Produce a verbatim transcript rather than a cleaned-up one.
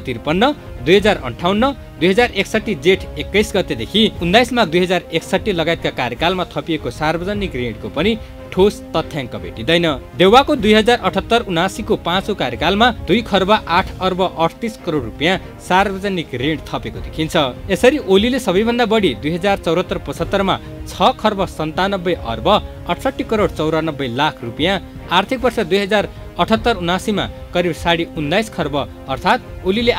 त्रिपन्न दुई हजार अन्ठाउन्न दुई हजार एकसठी जेठ एक्काइस गतेदेखि उन्नाइस माघ दुई हजार एकसठी लगायतका कार्यकालमा थपिएको सार्वजनिक ऋणको पनि ठोस तथ्याङ्क भेटिँदैन। देउवाको दुई हजार अठहत्तर उनासीको पाँचौं कार्यकालमा दुई खर्ब आठ अर्ब अडतिस करोड रुपियाँ सार्वजनिक ऋण थपेको देखिन्छ। यसरी ओलीले सबैभन्दा बढी दुई हजार चौहत्तर पचहत्तरमा छ खर्ब सन्तानब्बे अर्ब अठसट्ठी करोड चौरानब्बे लाख रुपियाँ, आर्थिक वर्ष दुई हजार अठहत्तर उनासीमा करिब साढे उन्नाइस खर्ब अर्थात् ओलीले